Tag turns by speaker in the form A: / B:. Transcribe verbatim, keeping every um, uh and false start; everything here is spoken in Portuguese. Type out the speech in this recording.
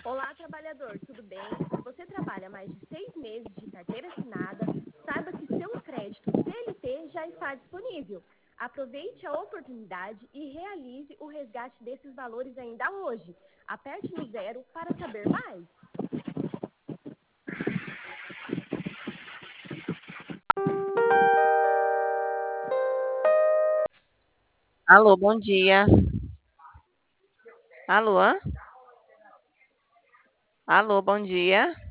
A: Olá, trabalhador, tudo bem? Se você trabalha mais de seis meses de carteira assinada, saiba que seu crédito C L T já está disponível. Aproveite a oportunidade e realize o resgate desses valores ainda hoje. Aperte no zero para saber mais.
B: Alô, bom dia. Alô? Alô, bom dia.